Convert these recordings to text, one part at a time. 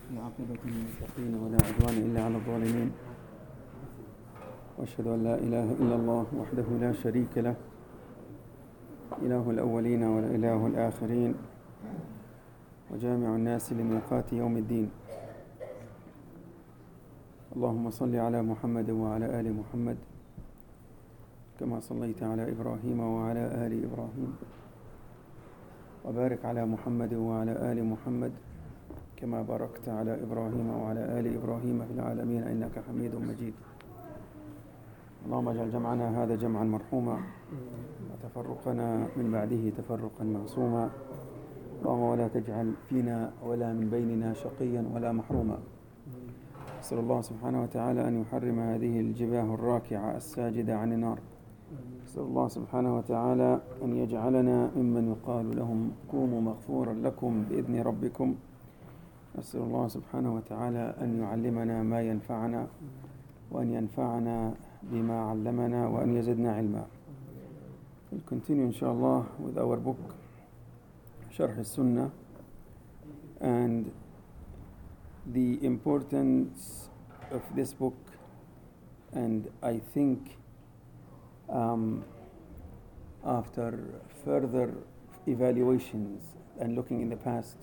العاقبة للمتقين ولا عدوان إلا على الظالمين، وأشهد أن لا إله إلا الله وحده لا شريك له، إله الأولين وإله الآخرين، وجامع الناس لميقات يوم الدين. اللهم صل على محمد وعلى آل محمد كما صليت على إبراهيم وعلى آل إبراهيم، وبارك على محمد وعلى آل محمد كما باركت على إبراهيم وعلى آل إبراهيم في العالمين إنك حميد مجيد. اللهم اجعل جمعنا هذا جمعا مرحوما وتفرقنا من بعده تفرقا معصوما. اللهم ولا تجعل فينا ولا من بيننا شقيا ولا محروما. أسأل الله سبحانه وتعالى أن يحرم هذه الجباه الراكعة الساجدة عن النار. أسأل الله سبحانه وتعالى أن يجعلنا ممن يقال لهم قوموا مغفورا لكم بإذن ربكم. أسأل الله سبحانه وتعالى أن يعلمنا ما ينفعنا وأن ينفعنا بما علمنا وأن يزدنا علما. We'll continue inshallah with our book Sharh al-Sunnah and the importance of this book, and I think after further evaluations and looking in the past,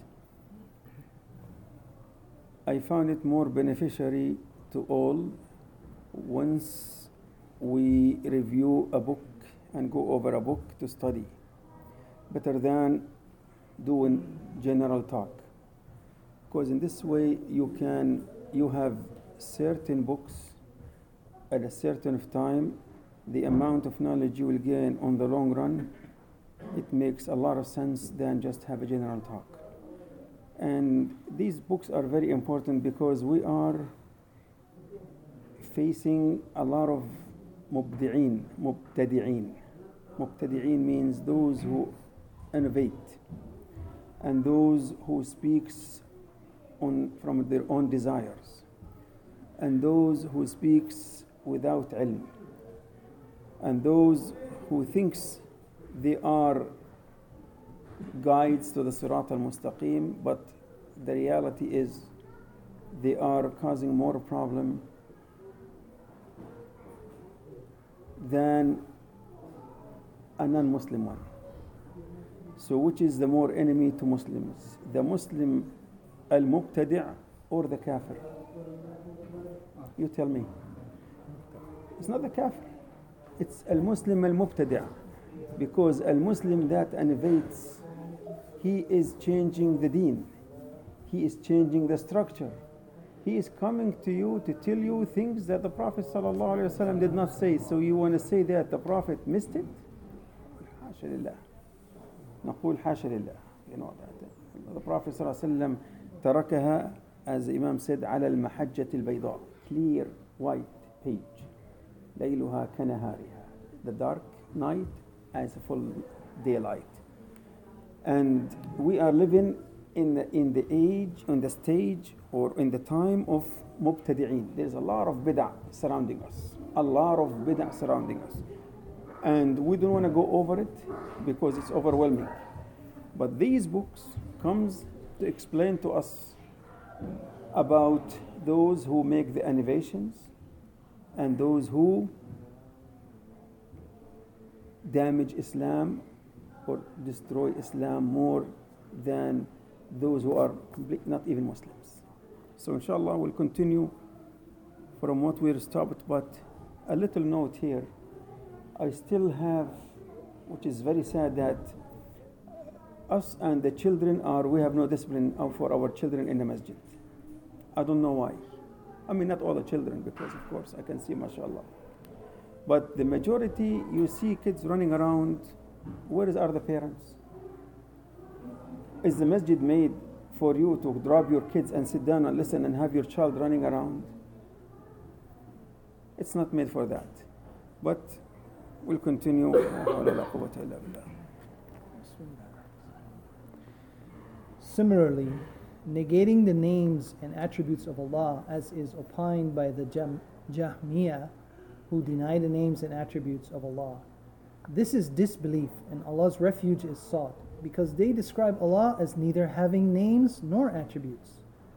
I found it more beneficiary to all once we review a book and go over a book to study, better than doing general talk. Because in this way you have certain books at a certain time. The amount of knowledge you will gain on the long run, it makes a lot of sense than just have a general talk. And these books are very important because we are facing a lot of mubtadi'een. Mubtadi'een means those who innovate and those who speaks from their own desires, and those who speaks without ilm, and those who thinks they are guides to the Sirat al-Mustaqim, but the reality is they are causing more problem than a non-Muslim one. So which is the more enemy to Muslims, the Muslim al-Mubtadi' or the Kafir? You tell me. It's not the Kafir, it's al-Muslim al-Mubtadi', because al-Muslim that innovates, he is changing the deen, he is changing the structure, he is coming to you to tell you things that the Prophet ﷺ did not say. So you want to say that the Prophet missed it? حاشا لله. نقول حاشا لله. You know that the Prophet ﷺ تركها, as the Imam said, على المحجة البيضاء, clear white page, ليلها كنهارها, the dark night as a full daylight. And we are living in the age, in the stage, or in the time of mubtadi'een. There's a lot of bid'ah surrounding us, a lot of bid'ah surrounding us, and we don't want to go over it because it's overwhelming. But these books comes to explain to us about those who make the innovations and those who damage Islam or destroy Islam more than those who are not even Muslims. So inshallah we'll continue from what we're stopped, but a little note here. I still have, which is very sad, that us and the children we have no discipline for our children in the masjid. I don't know why. I mean, not all the children, because of course I can see mashallah. But the majority, you see kids running around. Where are the parents? Is the masjid made for you to drop your kids and sit down and listen and have your child running around? It's not made for that. But we'll continue. Similarly, negating the names and attributes of Allah, as is opined by the Jahmiyyah, who deny the names and attributes of Allah. This is disbelief, and Allah's refuge is sought, because they describe Allah as neither having names nor attributes.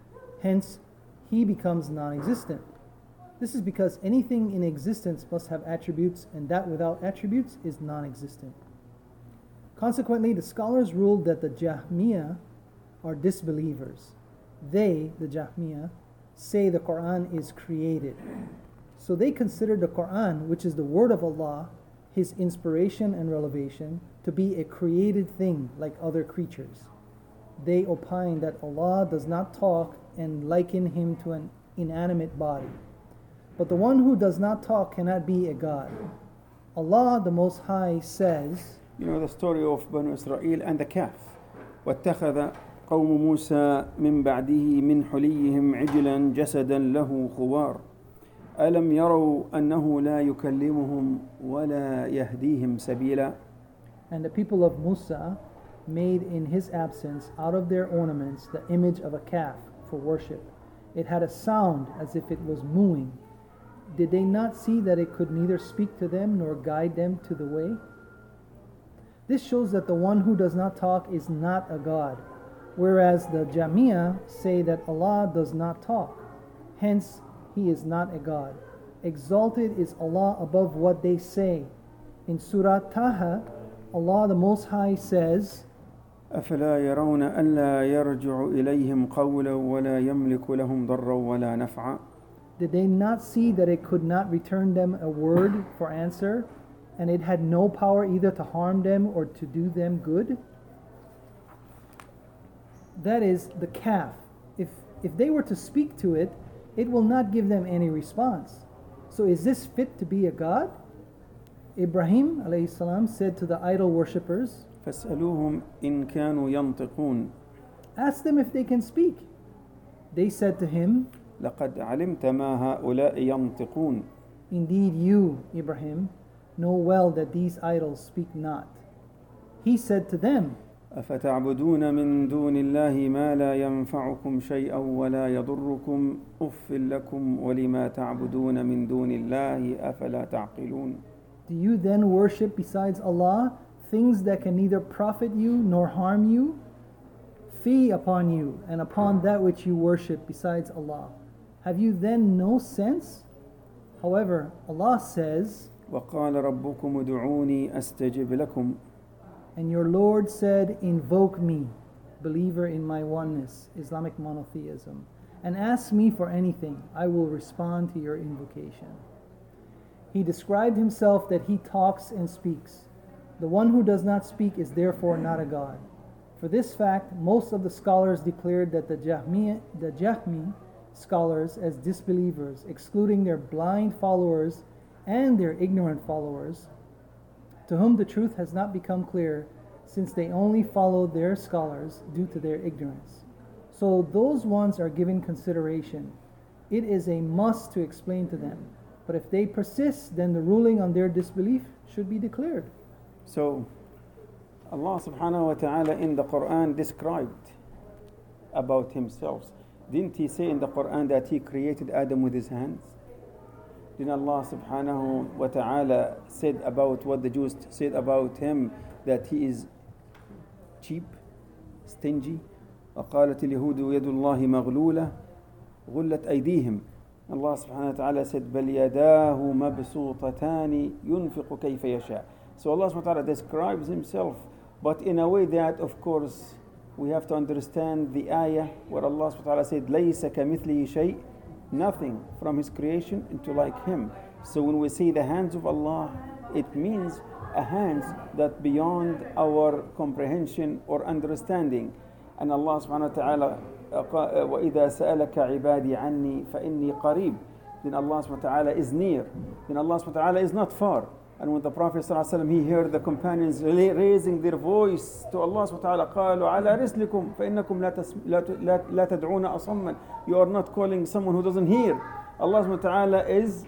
Hence, he becomes non-existent. This is because anything in existence must have attributes, and that without attributes is non-existent. Consequently, the scholars ruled that the Jahmiyyah are disbelievers. They, the Jahmiyyah, say the Quran is created. So they consider the Quran, which is the word of Allah, His inspiration and revelation, to be a created thing like other creatures. They opine that Allah does not talk and liken Him to an inanimate body. But the one who does not talk cannot be a God. Allah, the Most High, says, You know the story of Banu Israel and the calf. وَاتَّخَذَ قوم موسى من بعده من حليهم عجلا جسدا له خوار ألم يروا أنه لا يكلمهم ولا يهديهم سبيلا. And the people of Musa made in his absence out of their ornaments the image of a calf for worship. It had a sound as if it was mooing. Did they not see that it could neither speak to them nor guide them to the way? This shows that the one who does not talk is not a God, whereas the Jahmiyyah say that Allah does not talk. Hence, He is not a God. Exalted is Allah above what they say. In Surah Taha, Allah the Most High says, أفلا يرون ألا يرجع إليهم قولا ولا يملك لهم ضرا ولا نفعا. Did they not see that it could not return them a word for answer, and it had no power either to harm them or to do them good? That is, the calf. If they were to speak to it, it will not give them any response. So is this fit to be a God? Ibrahim alayhi salam said to the idol worshippers, فاسألوهم إن كانوا ينطقون. Ask them if they can speak. They said to him, لقد علمت ما هؤلاء ينطقون. Indeed you, Ibrahim, know well that these idols speak not. He said to them, أفتعبدون من دون الله ما لا ينفعكم شيئا ولا يضركم أف لكم ولما تعبدون من دون الله أفلا تعقلون. Do you then worship besides Allah things that can neither profit you nor harm you? Fie upon you and upon that which you worship besides Allah. Have you then no sense? However, Allah says, وقال ربكم ادعوني أستجب لكم. And your Lord said, Invoke me, believer in my oneness, Islamic monotheism, and ask me for anything. I will respond to your invocation. He described himself that he talks and speaks. The one who does not speak is therefore not a God. For this fact, most of the scholars declared that the Jahmi scholars as disbelievers, excluding their blind followers and their ignorant followers, to whom the truth has not become clear, since they only follow their scholars due to their ignorance. So those ones are given consideration. It is a must to explain to them. But if they persist, then the ruling on their disbelief should be declared. So Allah subhanahu wa ta'ala in the Quran described about Himself. Didn't He say in the Quran that He created Adam with His hands? Then Allah subhanahu wa ta'ala said about what the Jews said about Him, that He is cheap, stingy. وقالت اليهود يد الله مغلولة غلت أيديهم. Allah subhanahu wa ta'ala said بل يداه مبسوطتان ينفق كيف يشاء. So Allah subhanahu wa ta'ala describes Himself, but in a way that, of course, we have to understand the ayah where Allah subhanahu wa ta'ala said ليس كمثله شيء, nothing from His creation into like Him. So when we say the hands of Allah, it means a hands that beyond our comprehension or understanding. And Allah subhanahu wa ta'ala وَإِذَا سَأَلَكَ عِبَادِي عَنِّي فَإِنِّي قَرِيبٌ. Then Allah subhanahu wa ta'ala is near. Then Allah subhanahu wa ta'ala is not far. And when the Prophet sallallahu alaihi wasallam, he heard the companions raising their voice to Allah subhanahu wa ta'ala, قالوا على رسلكم فإنكم لا تدعون أصما. You are not calling someone who doesn't hear. Allah subhanahu wa ta'ala is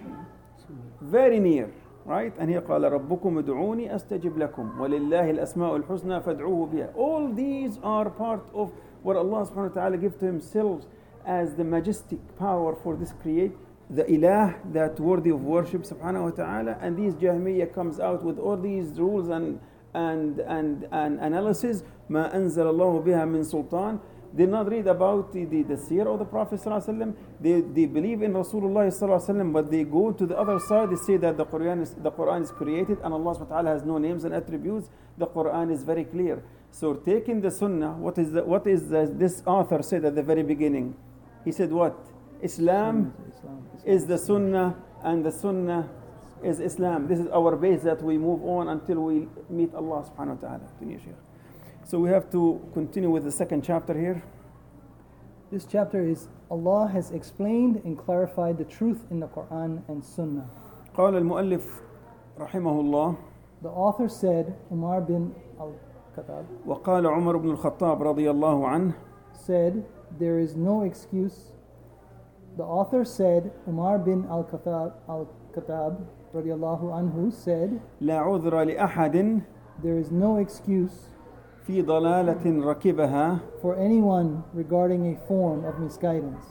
very near, right? And here قال ربكم ادعوني أستجب لكم ولله الأسماء الحسنى فادعوه بها. All these are part of what Allah subhanahu wa ta'ala gives to Himself as the majestic power for this create, the ilah that worthy of worship subhanahu wa ta'ala. And these Jahmiyyah comes out with all these rules and analysis. ما أنزل الله بها من سلطان. They not read about the seer of the Prophet ﷺ. They believe in Rasulullah ﷺ, but they go to the other side. They say that the Quran is created and Allah subhanahu wa ta'ala has no names and attributes. The Quran is very clear. So taking the Sunnah, this author said at the very beginning? He said what? Islam is the Sunnah and the Sunnah is Islam. This is our base that we move on until we meet Allah subhanahu wa ta'ala. So we have to continue with the second chapter here. This chapter is Allah has explained and clarified the truth in the Quran and Sunnah. قال المؤلف رحمه الله. The author said, Umar bin al-Khattab وقال عمر بن الخطاب رضي الله عنه. Said, there is no excuse. The author said, Umar bin al-Khattab radiallahu anhu said, لا عذر لأحد there is no excuse في ضلالة ركبها for anyone regarding a form of misguidance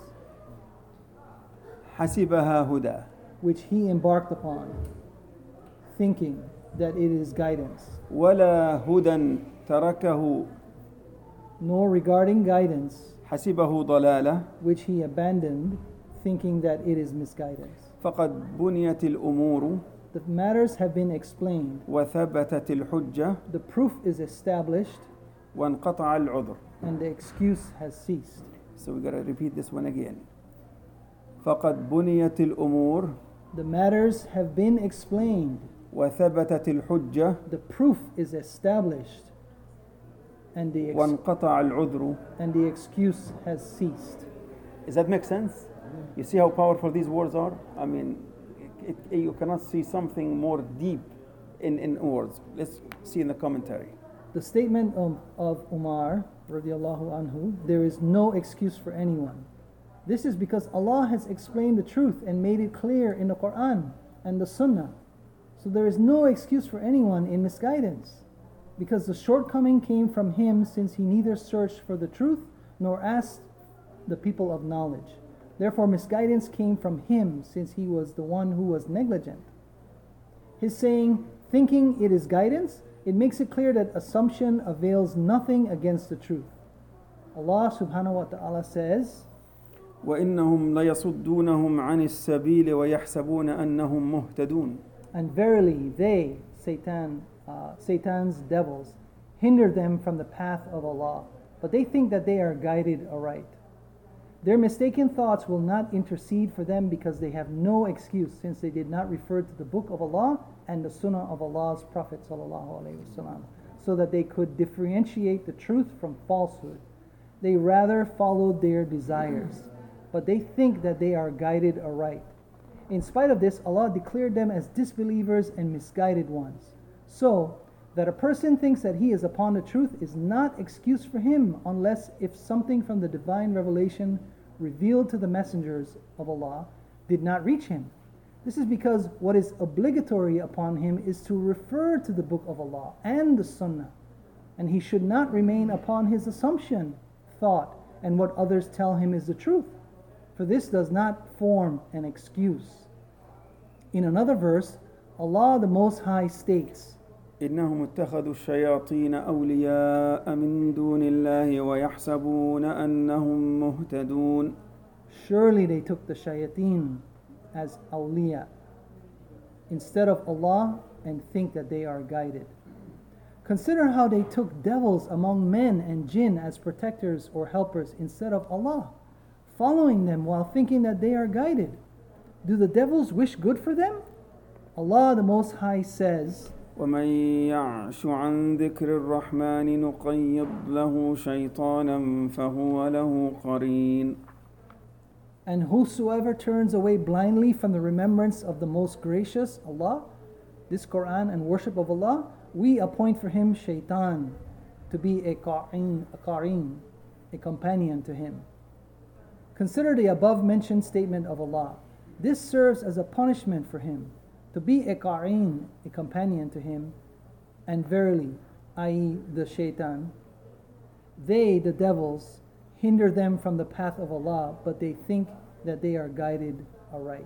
حسبها هدى which he embarked upon, thinking that it is guidance, ولا هدى تركه nor regarding guidance حسبه ضلالة which he abandoned, thinking that it is misguidance. فقد بنيت الأمور The matters have been explained, وثبتت الحجة the proof is established, وانقطع العذر. and the excuse has ceased. So we gotta repeat this one again. فقد بنيت الأمور The matters have been explained, وثبتت الحجة the proof is established, and the وانقطع العذر. excuse has ceased. Does that make sense? You see how powerful these words are? I mean, you cannot see something more deep in words. Let's see in the commentary. The statement of Umar radiallahu anhu, there is no excuse for anyone. This is because Allah has explained the truth and made it clear in the Quran and the Sunnah. So there is no excuse for anyone in misguidance, because the shortcoming came from him, since he neither searched for the truth nor asked the people of knowledge. Therefore misguidance came from him, since he was the one who was negligent. His saying, thinking it is guidance, it makes it clear that assumption avails nothing against the truth. Allah subhanahu wa ta'ala says, وإنهم ليصدونهم عن السبيل ويحسبون أنهم مهتدون. and verily they, Satan's devils, hinder them from the path of Allah, but they think that they are guided aright. Their mistaken thoughts will not intercede for them, because they have no excuse, since they did not refer to the book of Allah and the Sunnah of Allah's Prophet ﷺ, so that they could differentiate the truth from falsehood. They rather followed their desires, but they think that they are guided aright. In spite of this, Allah declared them as disbelievers and misguided ones. So that a person thinks that he is upon the truth is not excuse for him, unless if something from the divine revelation revealed to the messengers of Allah did not reach him. This is because what is obligatory upon him is to refer to the book of Allah and the Sunnah, and he should not remain upon his assumption, thought, and what others tell him is the truth, for this does not form an excuse. In another verse, Allah the Most High states, إنهم اتخذوا الشياطين أولياء من دون الله ويحسبون أنهم مهتدون. Surely they took the shayateen as awliya instead of Allah, and think that they are guided. Consider how they took devils among men and jinn as protectors or helpers instead of Allah, following them while thinking that they are guided. Do the devils wish good for them? Allah the Most High says, ومن يعش عن ذكر الرحمن نقيض له شيطانا فهو له قرين. And whosoever turns away blindly from the remembrance of the Most Gracious, Allah, this Quran and worship of Allah, we appoint for him shaitan to be a qareen, a companion to him. Consider the above mentioned statement of Allah. This serves as a punishment for him, to be a qareen, a companion to him, and verily, i.e. the shaitan, they, the devils, hinder them from the path of Allah, but they think that they are guided aright.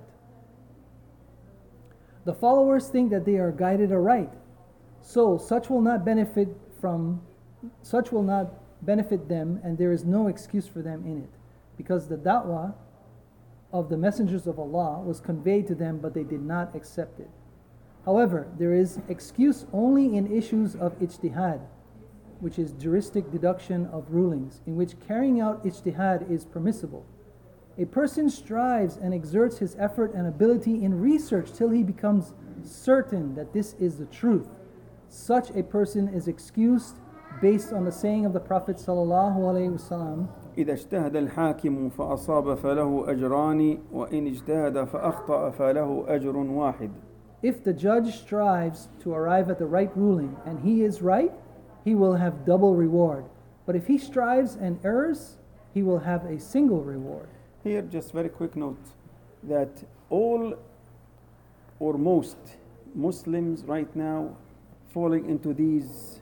The followers think that they are guided aright, so such will not benefit them, and there is no excuse for them in it, because the da'wah of the messengers of Allah was conveyed to them, but they did not accept it. However, there is excuse only in issues of ijtihad, which is juristic deduction of rulings, in which carrying out ijtihad is permissible. A person strives and exerts his effort and ability in research till he becomes certain that this is the truth. Such a person is excused based on the saying of the Prophet ﷺ, إذا اجتهد الحاكم فأصاب فله أجران وإن اجتهد فأخطأ فله أجر واحد. if the judge strives to arrive at the right ruling and he is right, he will have double reward. But if he strives and errs, he will have a single reward. Here, just very quick note that all or most Muslims right now falling into these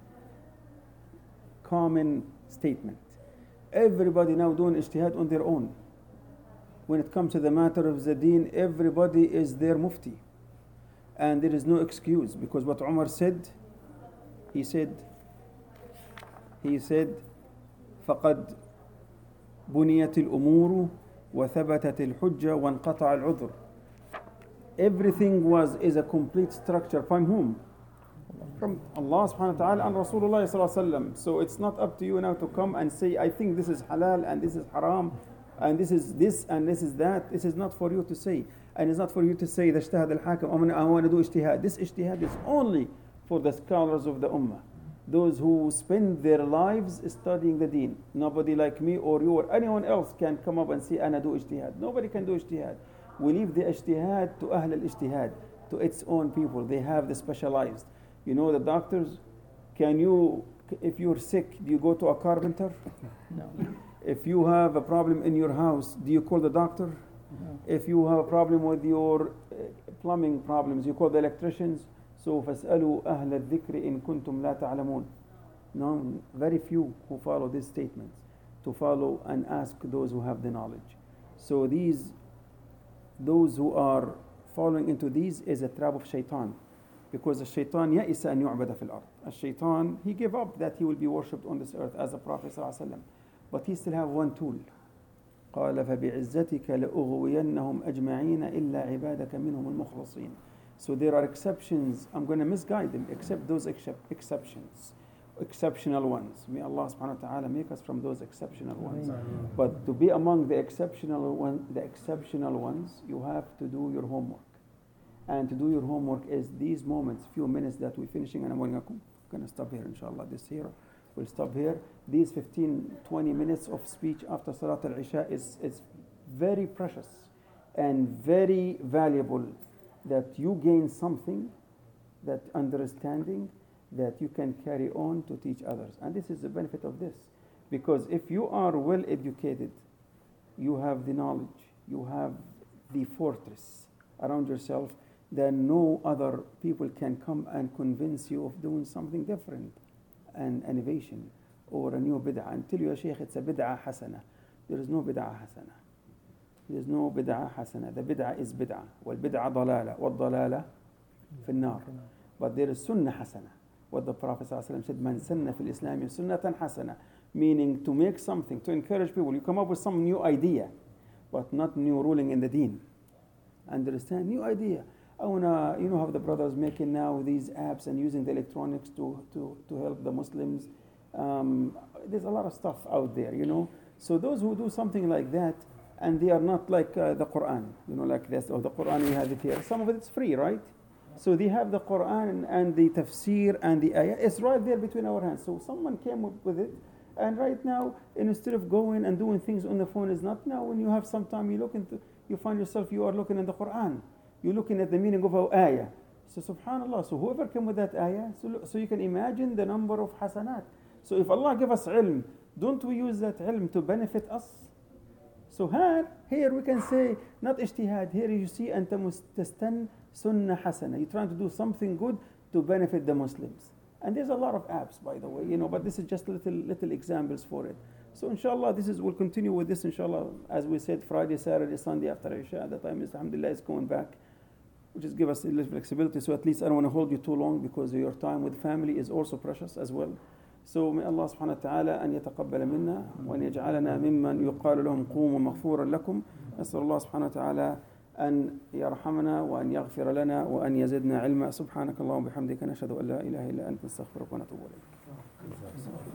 common statements. Everybody now doing ijtihad on their own. When it comes to the matter of the deen, everybody is their mufti. And there is no excuse, because what Umar said, he said, فقد بنيت الأمور وثبتت الحجة وانقطع العذر. Everything is a complete structure from whom? From Allah subhanahu wa ta'ala and Rasulullah sallallahu alaihi wasallam. So it's not up to you now to come and say, I think this is halal and this is haram and this is this and this is that. This is not for you to say. And it's not for you to say, إذا اجتهد الحاكم I want to do ijtihad. This ijtihad is only for the scholars of the ummah. Those who spend their lives studying the deen. Nobody like me or you or anyone else can come up and say, أنا do ijtihad. Nobody can do ijtihad. We leave the ijtihad to أهل الاجتهاد, to its own people. They have the specialized. You know the doctors, if you're sick, do you go to a carpenter? No. If you have a problem in your house, do you call the doctor? No. If you have a problem with your plumbing problems, you call the electricians. So فَاسْأَلُوا أَهْلَ الذِّكْرِ إِن كُنتُمْ لَا تَعْلَمُونَ. No, very few who follow these statements, to follow and ask those who have the knowledge. So those who are falling into these is a trap of shaitan. Because the shaitan يَئِسَ أَن يُعْبَدَ فِي الْأَرْضِ. Shaitan, he gave up that he will be worshipped on this earth as a Prophet ﷺ. But he still have one tool. قال فبعزتك لأغوينهم أجمعين إلا عبادك منهم المخلصين. So there are exceptions. I'm going to misguide them, except those exceptions, exceptional ones. May Allah subhanahu wa ta'ala make us from those exceptional ones. But to be among the exceptional ones, you have to do your homework. And to do your homework is these moments, few minutes that we're finishing, and I'm going to stop here, inshallah. This here, we'll stop here. These 15-20 minutes of speech after Salat al-Isha is very precious and very valuable, that you gain something, that understanding that you can carry on to teach others. And this is the benefit of this. Because if you are well educated, you have the knowledge, you have the fortress around yourself, then no other people can come and convince you of doing something different, an innovation or a new bid'ah, and tell you, Ya Shaykh, it's a bid'ah hasana. There is no bid'ah hasana. There is no bid'ah hasana. The bid'ah is bid'ah. Wal bid'ah dalala. Wal dalala fi nar. But there is sunnah hasana. What the Prophet ﷺ said, Man sanna fil Islam sunnatan hasana. Meaning to make something, to encourage people. You come up with some new idea, but not new ruling in the deen. Understand? New idea. I wanna, have the brothers making now these apps and using the electronics to help the Muslims. There's a lot of stuff out there, So those who do something like that, and they are not like the Quran, like this, or the Quran we have it here. Some of it's free, right? So they have the Quran and the tafsir and the ayah. It's right there between our hands. So someone came up with it, and right now, instead of going and doing things on the phone, is not now. When you have some time, you find yourself, you are looking in the Quran. You're looking at the meaning of our ayah. So subhanallah, so whoever came with that ayah, so you can imagine the number of hasanat. So if Allah give us ilm, don't we use that ilm to benefit us? So here we can say, not ijtihad, here you see, أنت مستستن sunnah hasana. You're trying to do something good to benefit the Muslims. And there's a lot of apps, by the way, but this is just little examples for it. So inshallah, we'll continue with this, inshallah, as we said, Friday, Saturday, Sunday after Isha. At the time, alhamdulillah, is going back, which is give us a little flexibility. So at least I don't want to hold you too long, because your time with family is also precious as well. So may Allah subhanahu wa ta'ala أن يتقبل منا وأن يجعلنا ممن يقال لهم قوموا مغفورا لكم. نسأل الله سبحانه وتعالى أن يرحمنا وأن يغفر لنا وأن يزدنا علما. سبحانك اللهم وبحمدك نشهد أن لا إله إلا أنت نستغفرك ونتوب إليك.